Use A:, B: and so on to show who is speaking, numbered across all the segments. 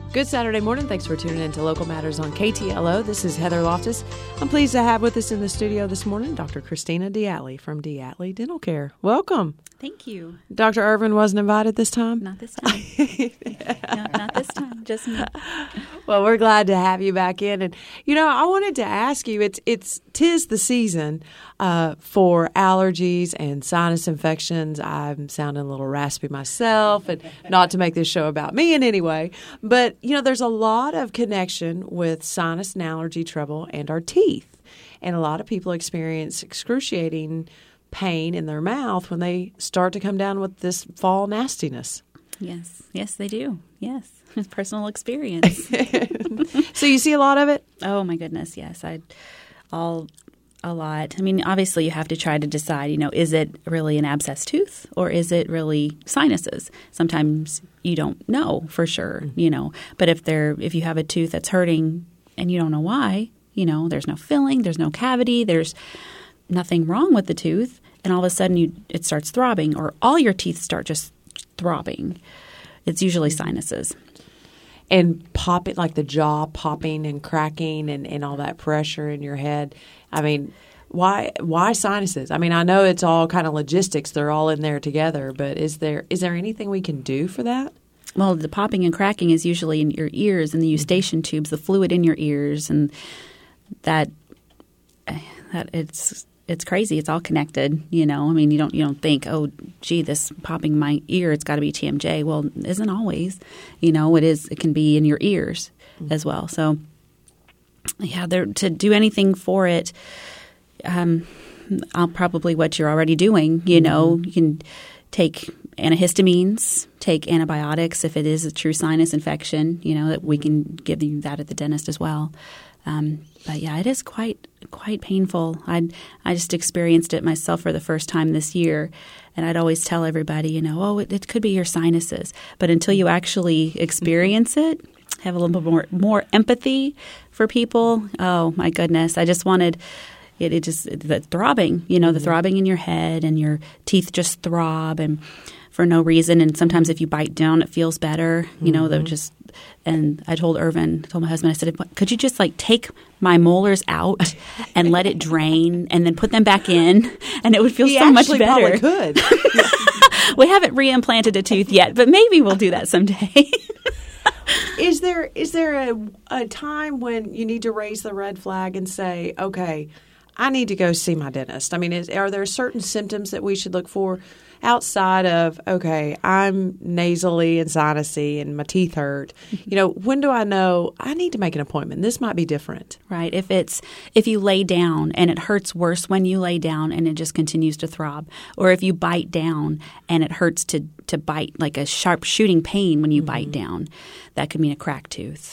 A: Good Saturday morning. Thanks for tuning in to Local Matters on KTLO. This is Heather Loftus. I'm pleased to have with us in the studio this morning Dr. Christina D'Atley from D'Atley Dental Care. Welcome.
B: Thank you.
A: Dr. Irvin wasn't invited this time?
B: Not this time. No, not this time. Just me.
A: Well, we're glad to have you back in. And, I wanted to ask you, tis the season for allergies and sinus infections. I'm sounding a little raspy myself, and not to make this show about me in any way. But, there's a lot of connection with sinus and allergy trouble and our teeth. And a lot of people experience excruciating pain in their mouth when they start to come down with this fall nastiness.
B: Yes, they do. Yes, it's personal experience.
A: So you see a lot of it?
B: Oh my goodness, yes. A lot. I mean, obviously you have to try to decide, is it really an abscessed tooth or is it really sinuses? Sometimes you don't know for sure, But if you have a tooth that's hurting and you don't know why, there's no filling, there's no cavity, there's nothing wrong with the tooth, and all of a sudden it starts throbbing, or all your teeth start just throbbing. It's usually sinuses.
A: And popping, like the jaw popping and cracking and all that pressure in your head. I mean, why sinuses? I mean, I know it's all kind of logistics. They're all in there together. But is there anything we can do for that?
B: Well, the popping and cracking is usually in your ears and the eustachian tubes, the fluid in your ears, and that it's crazy. It's all connected, I mean, you don't think, oh, gee, this popping my ear, it's got to be TMJ. Well, it isn't always. It can be in your ears as well. So, yeah, to do anything for it, I'll probably what you're already doing. You can take antihistamines, take antibiotics if it is a true sinus infection. That we can give you that at the dentist as well. But yeah, it is quite painful. I just experienced it myself for the first time this year, and I'd always tell everybody, it could be your sinuses. But until you actually experience it, have a little bit more empathy for people. Oh my goodness, I just wanted the throbbing, the throbbing in your head and your teeth just throb and for no reason. And sometimes if you bite down, it feels better. They're just. And I told my husband, I said, could you just take my molars out and let it drain and then put them back in, and it would feel so much better.
A: He probably could.
B: We haven't reimplanted a tooth yet, but maybe we'll do that someday.
A: Is there a time when you need to raise the red flag and say, okay, I need to go see my dentist? I mean, are there certain symptoms that we should look for outside of, okay, I'm nasally and sinusy and my teeth hurt? When do I know I need to make an appointment? This might be different.
B: Right. If you lay down and it hurts worse when you lay down and it just continues to throb, or if you bite down and it hurts to bite, like a sharp shooting pain when you bite down, that could mean a cracked tooth.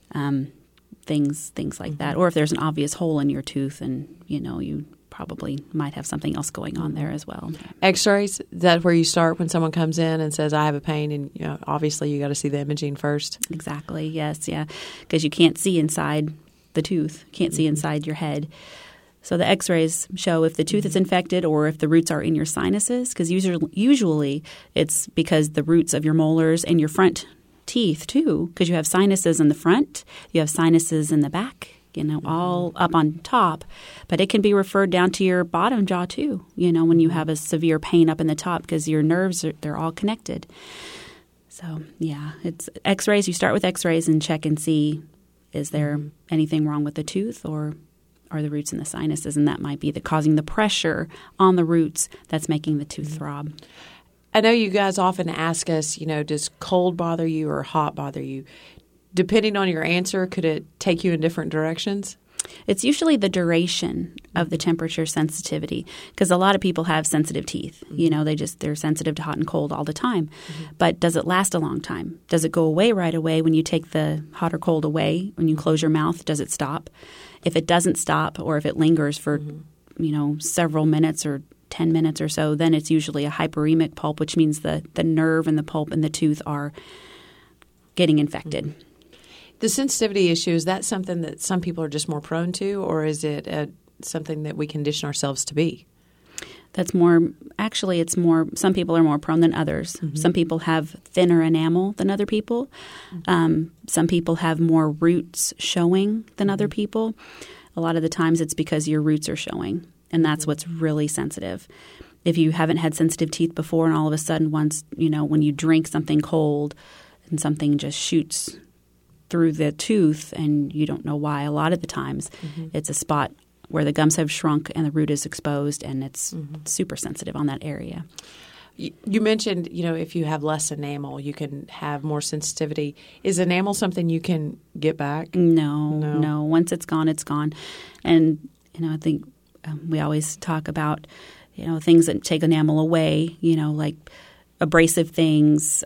B: Things like that. Or if there's an obvious hole in your tooth and, you probably might have something else going on there as well.
A: X-rays, is that where you start when someone comes in and says, I have a pain? And, obviously you got to see the imaging first.
B: Exactly. Yes. Yeah. Because you can't see inside the tooth. Can't see inside your head. So the X-rays show if the tooth is infected or if the roots are in your sinuses, because usually it's because the roots of your molars and your front teeth too, because you have sinuses in the front, you have sinuses in the back, all up on top. But it can be referred down to your bottom jaw too, when you have a severe pain up in the top, because your nerves, they're all connected. So, yeah, it's X-rays. You start with X-rays and check and see, is there anything wrong with the tooth, or are the roots in the sinuses? And that might be causing the pressure on the roots that's making the tooth throb.
A: I know you guys often ask us, does cold bother you or hot bother you? Depending on your answer, could it take you in different directions?
B: It's usually the duration of the temperature sensitivity, because a lot of people have sensitive teeth. They're sensitive to hot and cold all the time. But does it last a long time? Does it go away right away when you take the hot or cold away? When you close your mouth, does it stop? If it doesn't stop, or if it lingers for, several minutes or 10 minutes or so, then it's usually a hyperemic pulp, which means the nerve and the pulp and the tooth are getting infected.
A: The sensitivity issue, is that something that some people are just more prone to, or is it something that we condition ourselves to be?
B: That's more – actually, it's more – some people are more prone than others. Mm-hmm. Some people have thinner enamel than other people. Mm-hmm. Some people have more roots showing than other people. A lot of the times it's because your roots are showing, and that's what's really sensitive. If you haven't had sensitive teeth before and all of a sudden once, when you drink something cold and something just shoots through the tooth and you don't know why, a lot of the times it's a spot where the gums have shrunk and the root is exposed, and it's super sensitive on that area.
A: You mentioned, if you have less enamel, you can have more sensitivity. Is enamel something you can get back?
B: No. Once it's gone, it's gone. And, I think we always talk about, things that take enamel away, like abrasive things,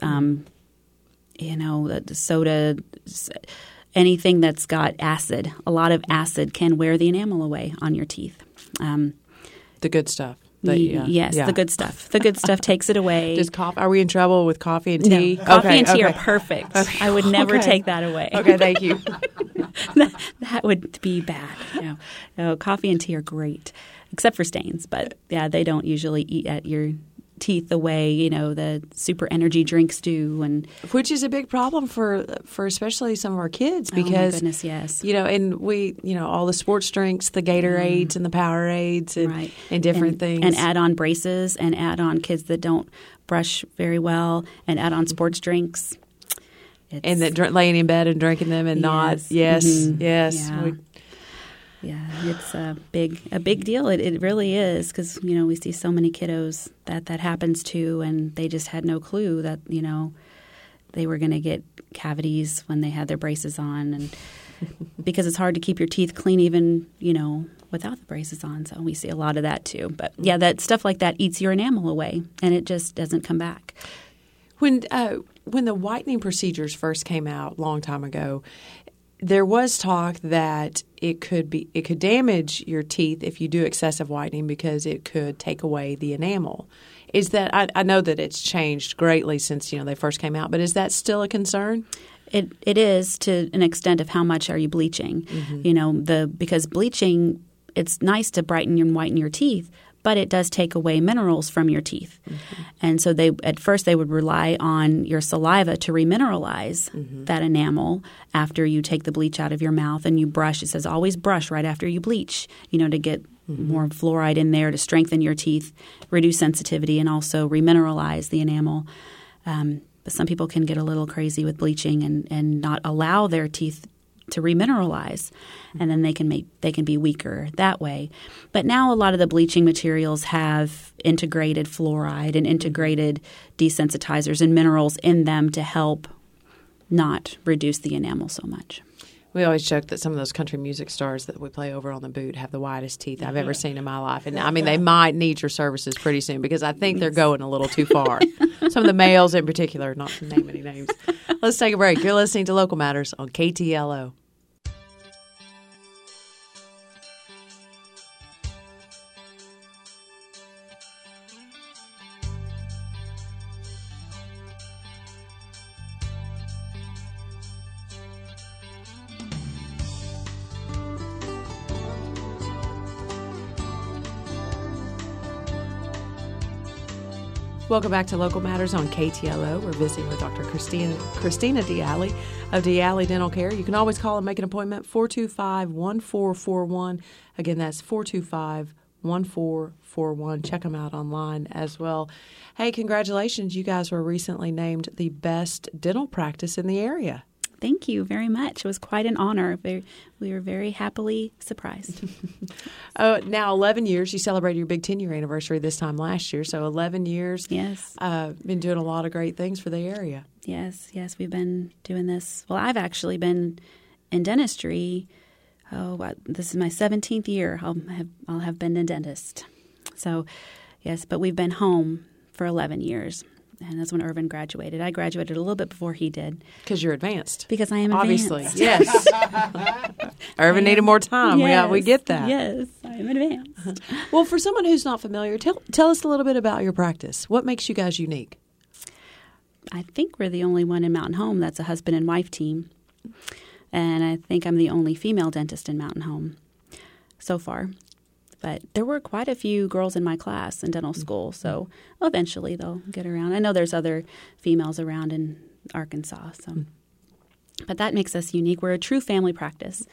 B: the soda, anything that's got acid. A lot of acid can wear the enamel away on your teeth.
A: The good stuff.
B: Yes, the good stuff. The good stuff takes it away.
A: Are we in trouble with coffee and tea?
B: No, coffee and tea are perfect. Okay. I would never take that away.
A: Okay, thank you.
B: that would be bad. No, coffee and tea are great, except for stains. But, they don't usually eat at your teeth the way, the super energy drinks do. And
A: which is a big problem for especially some of our kids because,
B: oh my goodness, yes.
A: And we, all the sports drinks, the Gatorades and the Powerades and different things.
B: And add on braces and add on kids that don't brush very well and add on sports drinks.
A: And that laying in bed and drinking them and not. Yes.
B: Yeah, it's a big deal. It really is because, we see so many kiddos that happens to, and they just had no clue that, they were going to get cavities when they had their braces on. And because it's hard to keep your teeth clean even, without the braces on. So we see a lot of that too. But, that stuff like that eats your enamel away, and it just doesn't come back.
A: When the whitening procedures first came out a long time ago, there was talk that it could damage your teeth if you do excessive whitening because it could take away the enamel. Is that I know that it's changed greatly since they first came out, but is that still a concern?
B: It is to an extent of how much are you bleaching. Because bleaching, it's nice to brighten and whiten your teeth, but it does take away minerals from your teeth. Mm-hmm. And so at first they would rely on your saliva to remineralize that enamel after you take the bleach out of your mouth and you brush. It says always brush right after you bleach, to get more fluoride in there to strengthen your teeth, reduce sensitivity, and also remineralize the enamel. But some people can get a little crazy with bleaching and not allow their teeth to remineralize, and then they can be weaker that way. But now a lot of the bleaching materials have integrated fluoride and integrated desensitizers and minerals in them to help not reduce the enamel so much.
A: We always joke that some of those country music stars that we play over on the boot have the whitest teeth I've ever seen in my life. And, they might need your services pretty soon because I think they're going a little too far. Some of the males in particular, not to name any names. Let's take a break. You're listening to Local Matters on KTLO. Welcome back to Local Matters on KTLO. We're visiting with Dr. Christina Dialy of Dialy Dental Care. You can always call and make an appointment, 425-1441. Again, that's 425-1441. Check them out online as well. Hey, congratulations. You guys were recently named the best dental practice in the area.
B: Thank you very much. It was quite an honor. We were very happily surprised.
A: Now, 11 years. You celebrated your big 10-year anniversary this time last year. So 11 years.
B: Yes.
A: Been doing a lot of great things for the area.
B: Yes. We've been doing this. Well, I've actually been in dentistry. This is my 17th year. I'll have been a dentist. So, yes, but we've been home for 11 years. And that's when Irvin graduated. I graduated a little bit before he did.
A: Because you're advanced.
B: Because I am
A: obviously.
B: Advanced.
A: Yes. Irvin needed more time.
B: Yes,
A: we get that.
B: Yes, I am advanced.
A: Well, for someone who's not familiar, tell us a little bit about your practice. What makes you guys unique?
B: I think we're the only one in Mountain Home that's a husband and wife team. And I think I'm the only female dentist in Mountain Home so far. But there were quite a few girls in my class in dental school, so eventually they'll get around. I know there's other females around in Arkansas, so. But that makes us unique. We're a true family practice.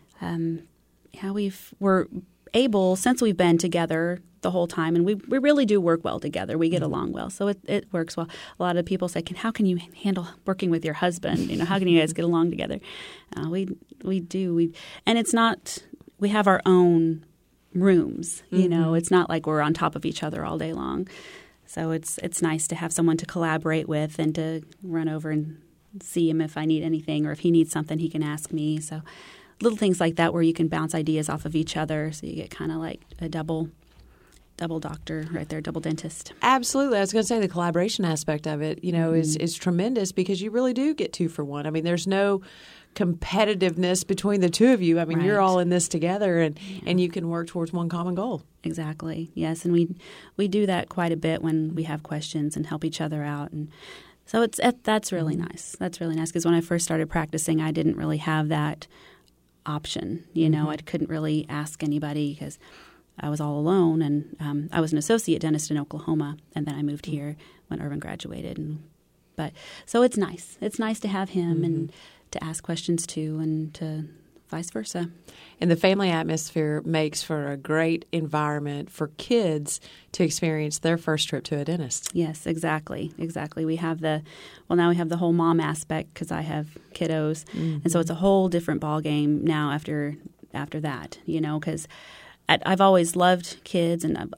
B: We're able, since we've been together the whole time, and we really do work well together. We get along well, so it works well. A lot of people say, how can you handle working with your husband? How can you guys get along together? We do. And it's not, we have our own rooms, It's not like we're on top of each other all day long. So it's nice to have someone to collaborate with and to run over and see him if I need anything, or if he needs something, he can ask me. So little things like that where you can bounce ideas off of each other, so you get kind of like a double doctor right there, double dentist.
A: Absolutely. I was going to say the collaboration aspect of it, is tremendous, because you really do get 2 for 1. I mean, there's no competitiveness between the two of you. I mean, You're all in this together, and you can work towards one common goal.
B: Exactly. Yes, and we do that quite a bit when we have questions and help each other out. And so that's really nice. That's really nice, because when I first started practicing, I didn't really have that option. I couldn't really ask anybody because I was all alone, and I was an associate dentist in Oklahoma, and then I moved here when Irvin graduated. So it's nice. It's nice to have him and to ask questions too, and to vice versa.
A: And the family atmosphere makes for a great environment for kids to experience their first trip to a dentist.
B: Yes, exactly. We have now we have the whole mom aspect, because I have kiddos, and so it's a whole different ball game now after that. Because I've always loved kids, and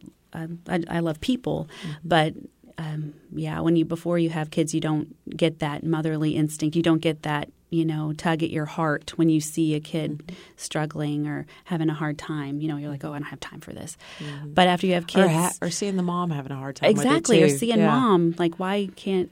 B: I love people, but before you have kids, you don't get that motherly instinct. You don't get that, tug at your heart when you see a kid struggling or having a hard time. You're like, oh, I don't have time for this. But after you have kids,
A: or seeing the mom having a hard time,
B: exactly,
A: with it too.
B: Or seeing mom, like, why can't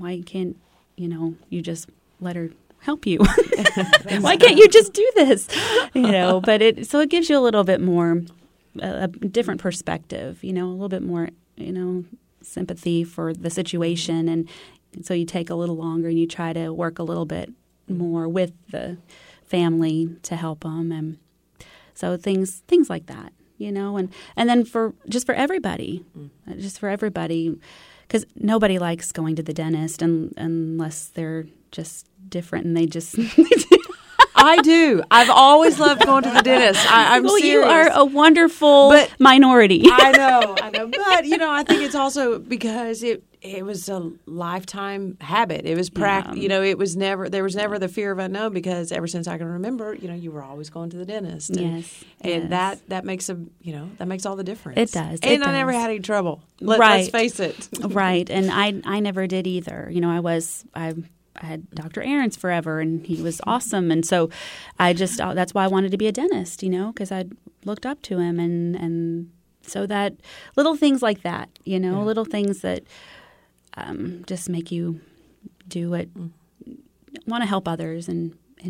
B: you just let her help you? Why can't you just do this? But it gives you a little bit more a different perspective. A little bit more sympathy for the situation, and so you take a little longer and you try to work a little bit more with the family to help them, and so things like that, and then for everybody, because nobody likes going to the dentist unless they're just different and they just.
A: I do. I've always loved going to the dentist. I'm serious.
B: You are a wonderful minority.
A: I know. But, I think it's also because it was a lifetime habit. It was it was never, there was never the fear of unknown, because ever since I can remember, you were always going to the dentist. And that makes that makes all the difference.
B: It does.
A: And I never had any trouble. Let's face it.
B: Right. And I never did either. I had Dr. Ahrens forever, and he was awesome. And so that's why I wanted to be a dentist, because I looked up to him. And so that little things like that, little things that just make you do what, want to help others. And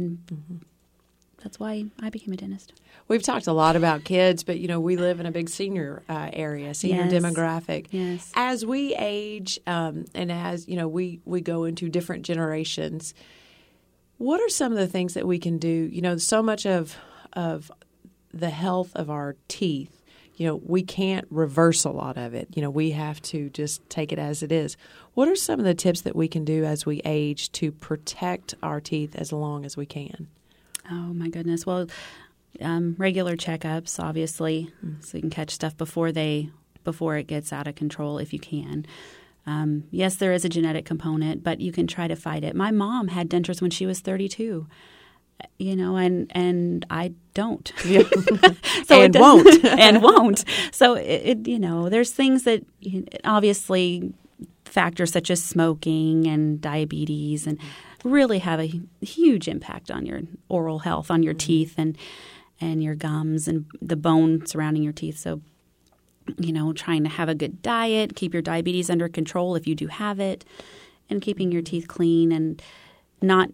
B: that's why I became a dentist.
A: We've talked a lot about kids, but, we live in a big senior area, senior demographic.
B: Yes.
A: As we age and as, we go into different generations, what are some of the things that we can do? So much of the health of our teeth, we can't reverse a lot of it. We have to just take it as it is. What are some of the tips that we can do as we age to protect our teeth as long as we can?
B: Oh, my goodness. Well, regular checkups, obviously, so you can catch stuff before it gets out of control if you can. Yes, there is a genetic component, but you can try to fight it. My mom had dentures when she was 32, and I don't.
A: Yeah.
B: So
A: and won't.
B: And won't. So, there's things that obviously factors such as smoking and diabetes and really have a huge impact on your oral health, on your teeth and your gums and the bone surrounding your teeth. So, trying to have a good diet, keep your diabetes under control if you do have it, and keeping your teeth clean and not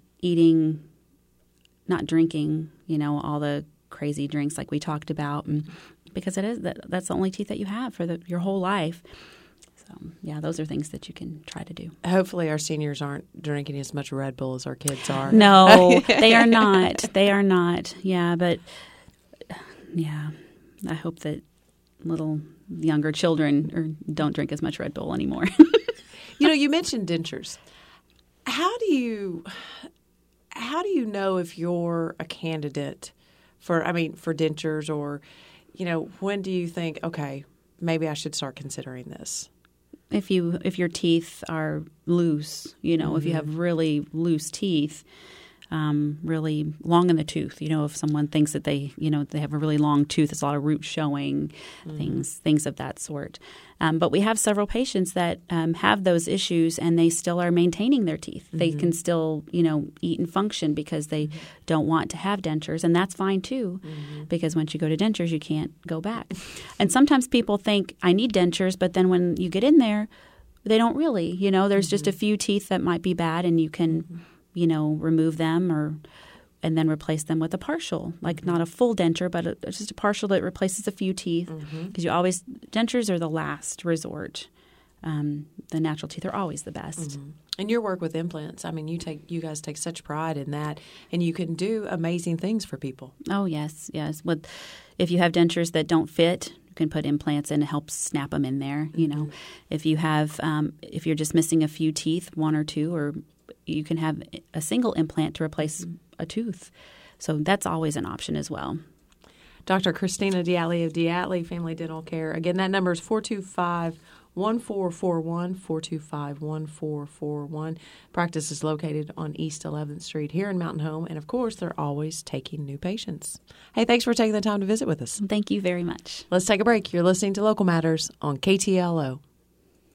B: drinking, all the crazy drinks like we talked about, because that's the only teeth that you have for your whole life. So, those are things that you can try to do.
A: Hopefully our seniors aren't drinking as much Red Bull as our kids are.
B: No, they are not. They are not. Yeah, but I hope that little younger children don't drink as much Red Bull anymore.
A: You mentioned dentures. How do you know if you're a candidate for dentures, or, when do you think, okay, maybe I should start considering this?
B: If your teeth are loose, if you have really loose teeth, really long in the tooth, if someone thinks that they have a really long tooth, there's a lot of root showing, things of that sort. But we have several patients that have those issues, and they still are maintaining their teeth. They can still, eat and function because they don't want to have dentures, and that's fine too, because once you go to dentures, you can't go back. And sometimes people think, I need dentures, but then when you get in there, they don't really. There's just a few teeth that might be bad, and you can remove them and then replace them with a partial, like not a full denture, but just a partial that replaces a few teeth. Because dentures are the last resort. The natural teeth are always the best.
A: And your work with implants, you guys take such pride in that, and you can do amazing things for people.
B: Oh, yes. If you have dentures that don't fit, you can put implants in to help snap them in there. If you have, if you're just missing a few teeth, one or two, or you can have a single implant to replace a tooth. So that's always an option as well.
A: Dr. Christina Diatley of Diatley Family Dental Care. Again, that number is 425-1441, 425-1441. Practice is located on East 11th Street here in Mountain Home. And, of course, they're always taking new patients. Hey, thanks for taking the time to visit with us.
B: Thank you very much.
A: Let's take a break. You're listening to Local Matters on KTLO.